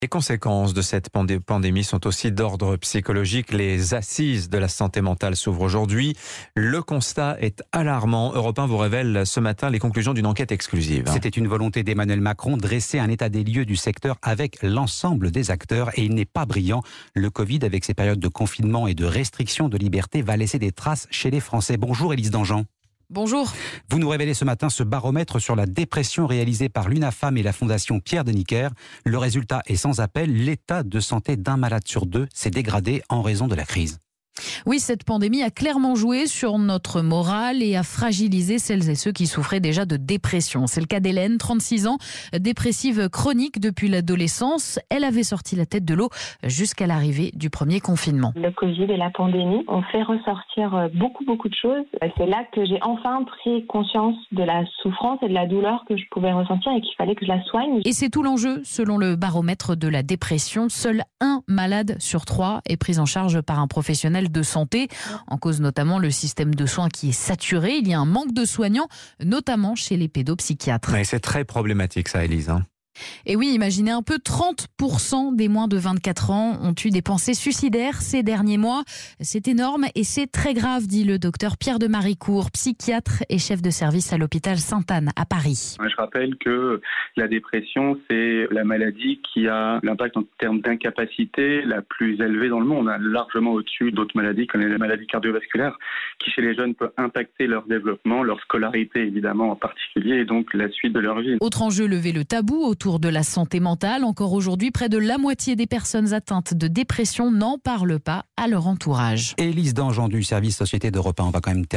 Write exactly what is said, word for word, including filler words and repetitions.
Les conséquences de cette pandé- pandémie sont aussi d'ordre psychologique. Les assises de la santé mentale s'ouvrent aujourd'hui. Le constat est alarmant. Europe un vous révèle ce matin les conclusions d'une enquête exclusive. C'était une volonté d'Emmanuel Macron, dresser un état des lieux du secteur avec l'ensemble des acteurs. Et il n'est pas brillant. Le Covid, avec ses périodes de confinement et de restriction de liberté, va laisser des traces chez les Français. Bonjour Élise Dangean. Bonjour. Vous nous révélez ce matin ce baromètre sur la dépression réalisé par l'UNAFAM et la Fondation Pierre Deniker. Le résultat est sans appel. L'état de santé d'un malade sur deux s'est dégradé en raison de la crise. Oui, cette pandémie a clairement joué sur notre morale et a fragilisé celles et ceux qui souffraient déjà de dépression. C'est le cas d'Hélène, trente-six ans, dépressive chronique depuis l'adolescence. Elle avait sorti la tête de l'eau jusqu'à l'arrivée du premier confinement. Le Covid et la pandémie ont fait ressortir beaucoup, beaucoup de choses. C'est là que j'ai enfin pris conscience de la souffrance et de la douleur que je pouvais ressentir et qu'il fallait que je la soigne. Et c'est tout l'enjeu, selon le baromètre de la dépression. Seul un malade sur trois est pris en charge par un professionnel de santé, en cause notamment le système de soins qui est saturé. Il y a un manque de soignants, notamment chez les pédopsychiatres. Mais c'est très problématique ça, Élise. Hein. Et oui, imaginez un peu, trente pour cent des moins de vingt-quatre ans ont eu des pensées suicidaires ces derniers mois. C'est énorme et c'est très grave, dit le docteur Pierre de Maricourt, psychiatre et chef de service à l'hôpital Sainte-Anne à Paris. Je rappelle que la dépression, c'est la maladie qui a l'impact en termes d'incapacité la plus élevée dans le monde. On a largement au-dessus d'autres maladies comme les maladies cardiovasculaires qui, chez les jeunes, peut impacter leur développement, leur scolarité évidemment en particulier et donc la suite de leur vie. Autre enjeu, lever le tabou autour de la santé mentale. Encore aujourd'hui, près de la moitié des personnes atteintes de dépression n'en parlent pas à leur entourage. Élise Dangean du service Société d'Europe un, on va quand même